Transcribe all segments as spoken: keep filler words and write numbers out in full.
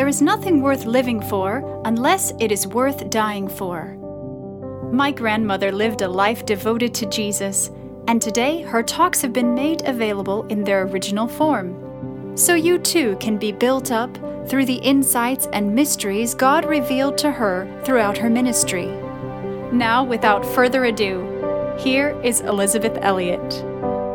there is nothing worth living for unless it is worth dying for. My grandmother lived a life devoted to Jesus, and today her talks have been made available in their original form. So you too can be built up through the insights and mysteries God revealed to her throughout her ministry. Now, without further ado, here is Elizabeth Elliot.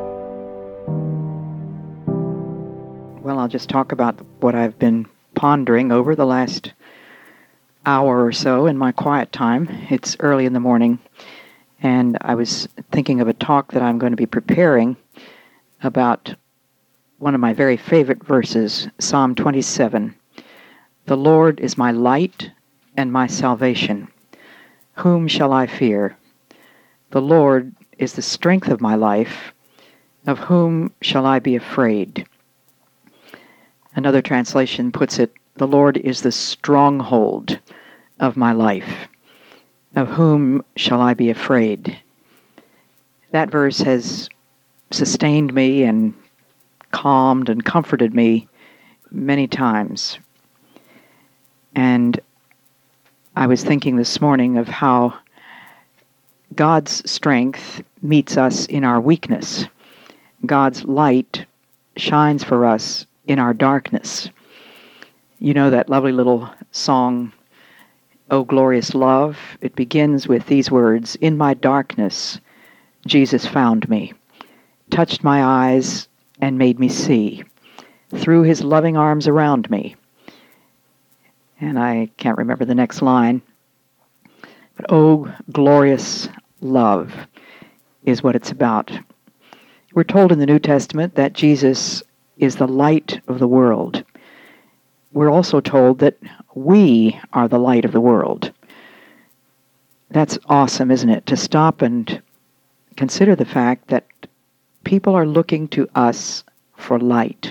Well, I'll just talk about what I've been pondering over the last hour or so in my quiet time. It's early in the morning, and I was thinking of a talk that I'm going to be preparing about one of my very favorite verses, Psalm twenty-seven. The Lord is my light and my salvation. Whom shall I fear? The Lord is the strength of my life. Of whom shall I be afraid? Another translation puts it, the Lord is the stronghold of my life. Of whom shall I be afraid? That verse has sustained me and calmed and comforted me many times. And I was thinking this morning of how God's strength meets us in our weakness. God's light shines for us in our darkness. You know that lovely little song, "O Glorious Love"? It begins with these words, "In my darkness, Jesus found me, touched my eyes and made me see, threw his loving arms around me." And I can't remember the next line. But "O glorious love" is what it's about. We're told in the New Testament that Jesus is the light of the world. We're also told that we are the light of the world. That's awesome, isn't it? To stop and consider the fact that people are looking to us for light.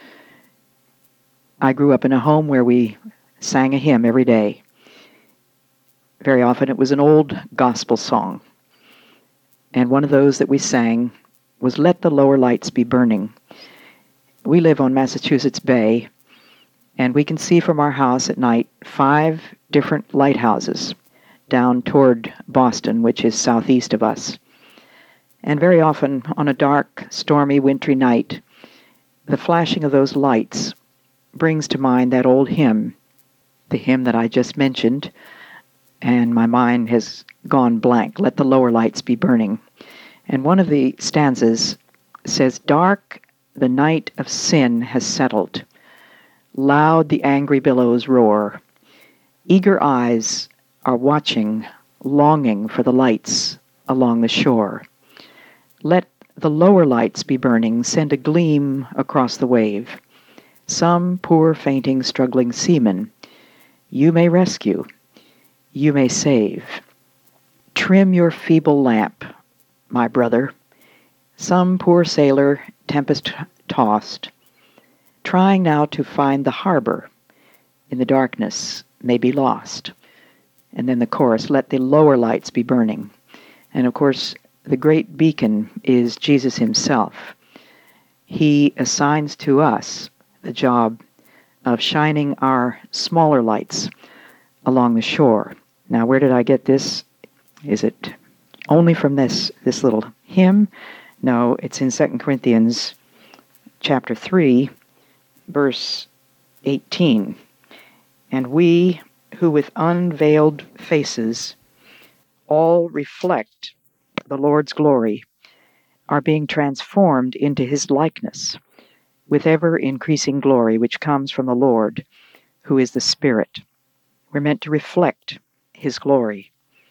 I grew up in a home where we sang a hymn every day. Very often it was an old gospel song. And one of those that we sang was "Let the Lower Lights Be Burning." We live on Massachusetts Bay, and we can see from our house at night five different lighthouses down toward Boston, which is southeast of us. And very often on a dark, stormy, wintry night, the flashing of those lights brings to mind that old hymn, the hymn that I just mentioned, and my mind has gone blank, "Let the lower lights be burning." And one of the stanzas says, "Dark the night of sin has settled. Loud the angry billows roar. Eager eyes are watching, longing for the lights along the shore. Let the lower lights be burning, send a gleam across the wave. Some poor, fainting, struggling seaman you may rescue, you may save. Trim your feeble lamp, my brother. Some poor sailor, tempest-tossed, trying now to find the harbor in the darkness, may be lost." And then the chorus, "Let the lower lights be burning." And of course, the great beacon is Jesus himself. He assigns to us the job of shining our smaller lights along the shore. Now, where did I get this? Is it only from this, this little hymn? No, it's in Second Corinthians chapter three, verse eighteen. "And we who with unveiled faces all reflect the Lord's glory are being transformed into his likeness with ever-increasing glory which comes from the Lord, who is the Spirit." We're meant to reflect his glory.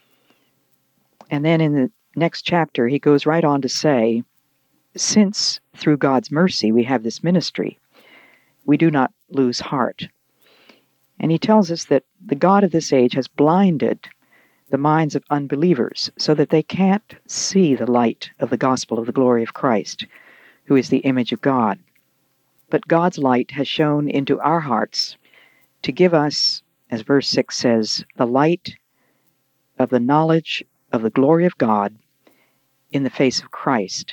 And then in the next chapter, he goes right on to say, since through God's mercy we have this ministry, we do not lose heart. And he tells us that the God of this age has blinded the minds of unbelievers so that they can't see the light of the gospel of the glory of Christ, who is the image of God. But God's light has shone into our hearts to give us, as verse six says, the light of the knowledge of the glory of God in the face of Christ.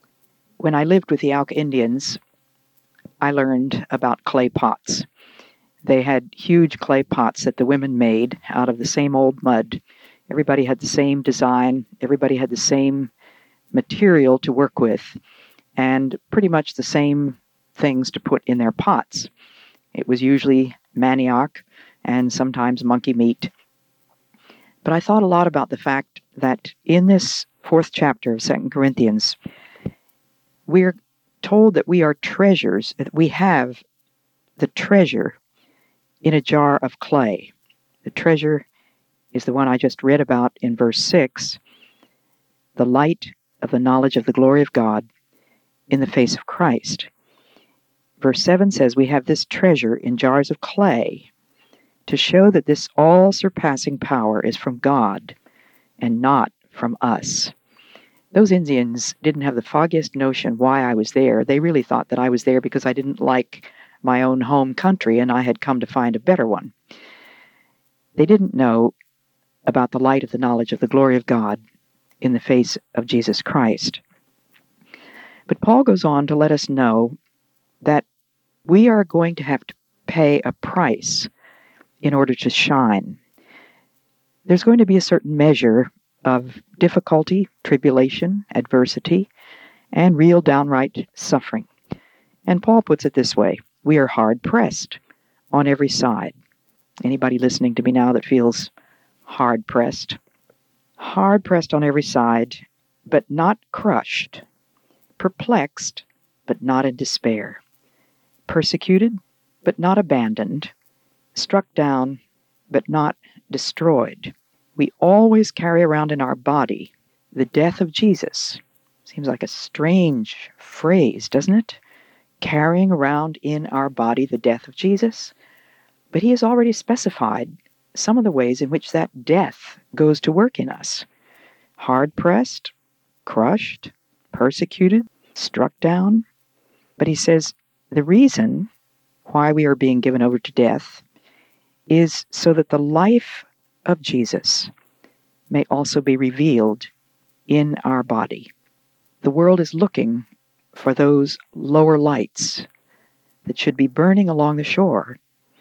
When I lived with the Auca Indians, I learned about clay pots. They had huge clay pots that the women made out of the same old mud. Everybody had the same design. Everybody had the same material to work with, and pretty much the same things to put in their pots. It was usually manioc and sometimes monkey meat. But I thought a lot about the fact that in this fourth chapter of Second Corinthians, we're told that we are treasures, that we have the treasure in a jar of clay. The treasure is the one I just read about in verse six, the light of the knowledge of the glory of God in the face of Christ. Verse seven says we have this treasure in jars of clay to show that this all-surpassing power is from God and not from us. Those Indians didn't have the foggiest notion why I was there. They really thought that I was there because I didn't like my own home country and I had come to find a better one. They didn't know about the light of the knowledge of the glory of God in the face of Jesus Christ. But Paul goes on to let us know that we are going to have to pay a price in order to shine. There's going to be a certain measure of difficulty, tribulation, adversity, and real downright suffering. And Paul puts it this way: we are hard-pressed on every side. Anybody listening to me now that feels hard-pressed? Hard-pressed on every side, but not crushed. Perplexed, but not in despair. Persecuted, but not abandoned. Struck down, but not destroyed. We always carry around in our body the death of Jesus. Seems like a strange phrase, doesn't it? Carrying around in our body the death of Jesus. But he has already specified some of the ways in which that death goes to work in us. Hard-pressed, crushed, persecuted, struck down. But he says the reason why we are being given over to death is so that the life of Jesus may also be revealed in our body. The world is looking for those lower lights that should be burning along the shore.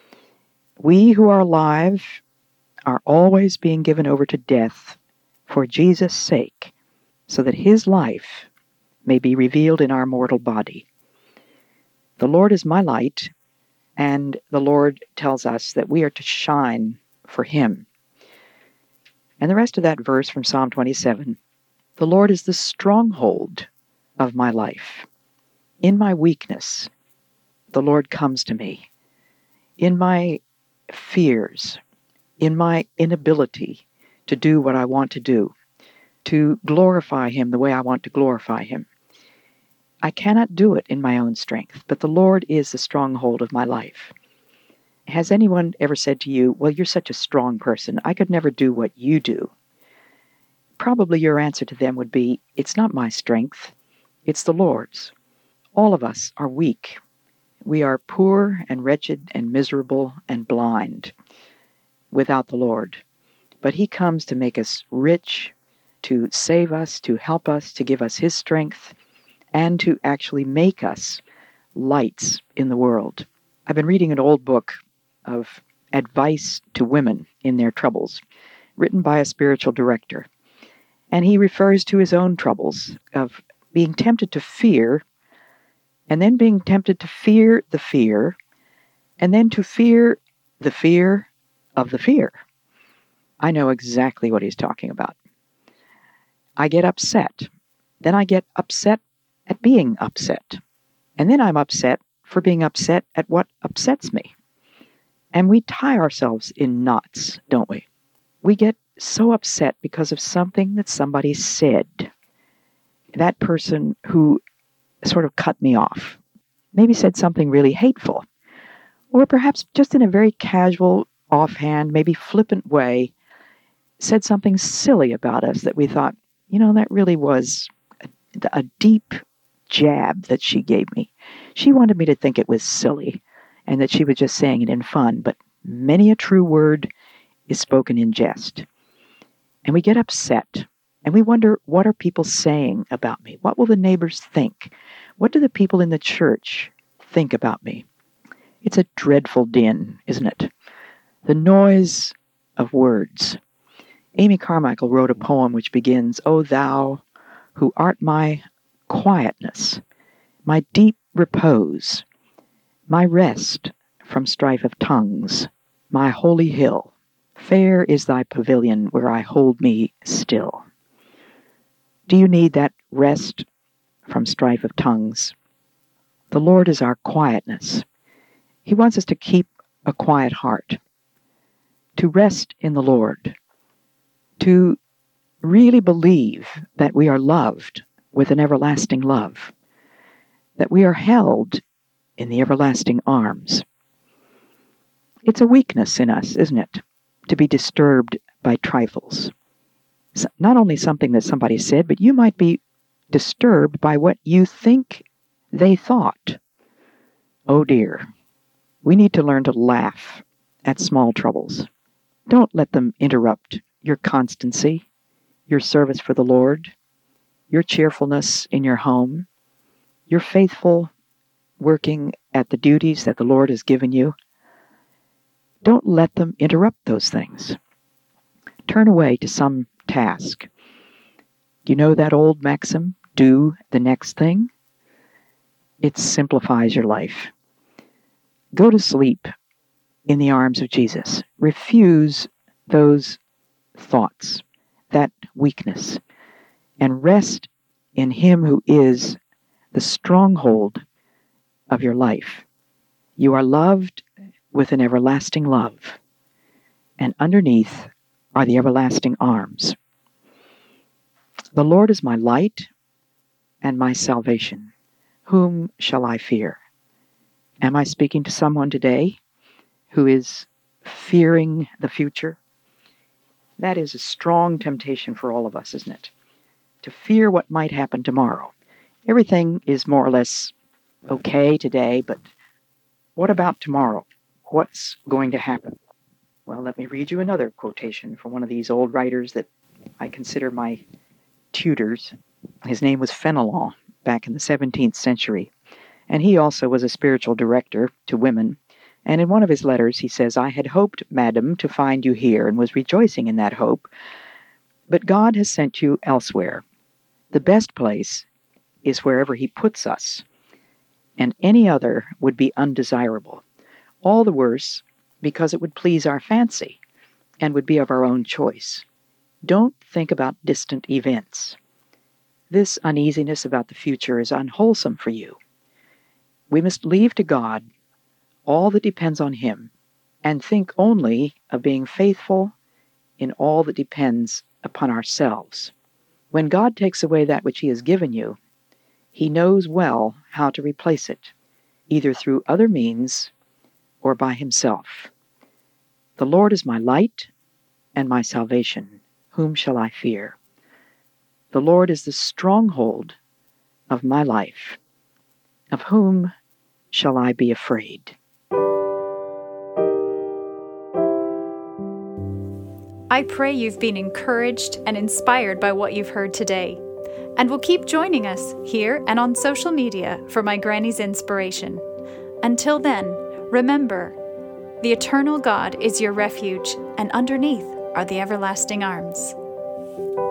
We who are alive are always being given over to death for Jesus' sake, so that his life may be revealed in our mortal body. The Lord is my light, and the Lord tells us that we are to shine for him. And the rest of that verse from Psalm twenty-seven, the Lord is the stronghold of my life. In my weakness, the Lord comes to me. In my fears, in my inability to do what I want to do, to glorify him the way I want to glorify him, I cannot do it in my own strength, but the Lord is the stronghold of my life. Has anyone ever said to you, well, you're such a strong person, I could never do what you do? Probably your answer to them would be, it's not my strength, it's the Lord's. All of us are weak. We are poor and wretched and miserable and blind without the Lord. But he comes to make us rich, to save us, to help us, to give us his strength, and to actually make us lights in the world. I've been reading an old book of advice to women in their troubles, written by a spiritual director. And he refers to his own troubles of being tempted to fear, and then being tempted to fear the fear, and then to fear the fear of the fear. I know exactly what he's talking about. I get upset. Then I get upset at being upset. And then I'm upset for being upset at what upsets me. And we tie ourselves in knots, don't we? We get so upset because of something that somebody said. That person who sort of cut me off, maybe said something really hateful, or perhaps just in a very casual, offhand, maybe flippant way, said something silly about us that we thought, you know, that really was a, a deep jab that she gave me. She wanted me to think it was silly and that she was just saying it in fun, but many a true word is spoken in jest. And we get upset, and we wonder, what are people saying about me? What will the neighbors think? What do the people in the church think about me? It's a dreadful din, isn't it? The noise of words. Amy Carmichael wrote a poem which begins, "O thou who art my quietness, my deep repose, my rest from strife of tongues, my holy hill, fair is thy pavilion where I hold me still." Do you need that rest from strife of tongues? The Lord is our quietness. He wants us to keep a quiet heart, to rest in the Lord, to really believe that we are loved with an everlasting love, that we are held in the everlasting arms. It's a weakness in us, isn't it, to be disturbed by trifles. Not only something that somebody said, but you might be disturbed by what you think they thought. Oh dear, we need to learn to laugh at small troubles. Don't let them interrupt your constancy, your service for the Lord, your cheerfulness in your home, your faithful working at the duties that the Lord has given you. Don't let them interrupt those things. Turn away to some task. Do you know that old maxim, do the next thing? It simplifies your life. Go to sleep in the arms of Jesus. Refuse those thoughts, that weakness, and rest in Him who is the stronghold of your life. You are loved with an everlasting love, and underneath are the everlasting arms. The Lord is my light and my salvation. Whom shall I fear? Am I speaking to someone today who is fearing the future? That is a strong temptation for all of us, isn't it? To fear what might happen tomorrow. Everything is more or less okay today, but what about tomorrow? What's going to happen? Well, let me read you another quotation from one of these old writers that I consider my tutors. His name was Fenelon, back in the seventeenth century, and he also was a spiritual director to women. And in one of his letters he says, "I had hoped, madam, to find you here, and was rejoicing in that hope, but God has sent you elsewhere. The best place is wherever He puts us, and any other would be undesirable. All the worse because it would please our fancy and would be of our own choice. Don't think about distant events. This uneasiness about the future is unwholesome for you. We must leave to God all that depends on Him, and think only of being faithful in all that depends upon ourselves. When God takes away that which He has given you, He knows well how to replace it, either through other means or by Himself. The Lord is my light and my salvation. Whom shall I fear? The Lord is the stronghold of my life. Of whom shall I be afraid?" I pray you've been encouraged and inspired by what you've heard today, and will keep joining us here and on social media for My Granny's inspiration. Until then, remember, the eternal God is your refuge, and underneath are the everlasting arms.